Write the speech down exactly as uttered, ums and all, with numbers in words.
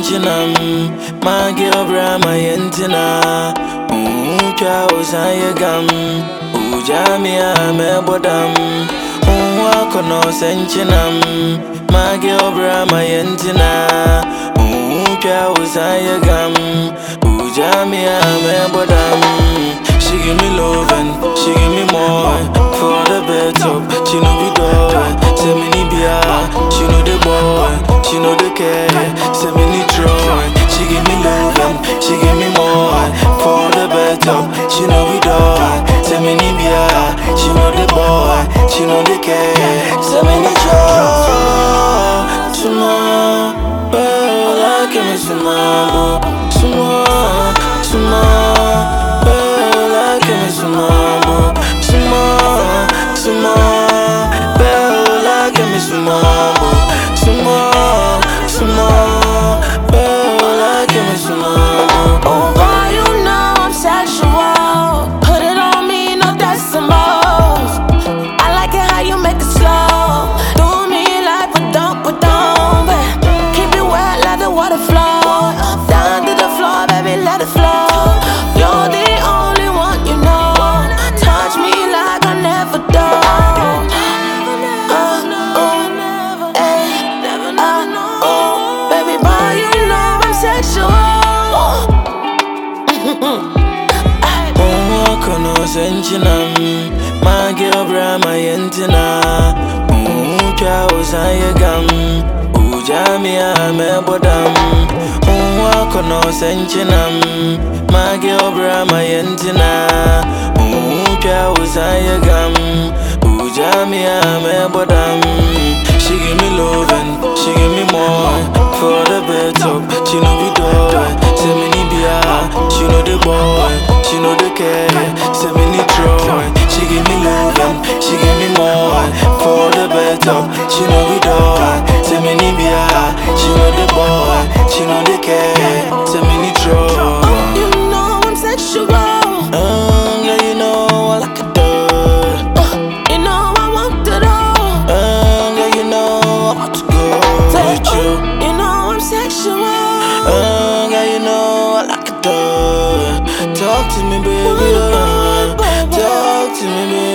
senchinam. My girl, bra, my yentina. Ucha, osaya gam. Ujamia, me bodam. Wako no senchinam. My girl, bra, my yentina. Ucha, osaya gam. Ujamia, me bodam. She give me love and she give me more. For the bed top, she know we do it. Say me ni bia, she know the boy, she know the care. Say me ni Troy, she give me love and she give me more. For the bed top, she know we do it. Say me ni bia, she know the boy, she know the care. Say me ni Troy, tomorrow, well I can miss tomorrow, tomorrow, tomorrow. Senchinam, my girl, bra, my yentina. Ucha, osaya gam. Ujamia, me bodam. Wako no senchinam, my girl, bra, my yentina. Ucha, osaya gam. Ujamia, me bodam. She give me love and she give me more. For the bed top, she know we do it. Say me ni bia, she know the boy, she know the care. Say me ni Troy, she give me love and she give me more. For the bed top, she know we do it. Say me ni bia, she know the boy, she know the care. Say me ni Troy. You know I'm sexual. Um, yeah, you know I like it though. Uh, you know I want it all. Um, yeah, you know I want to go with you. You know I'm sexual. Um, yeah, you know I like it though. Talk to me, baby. Uh, talk to me, baby.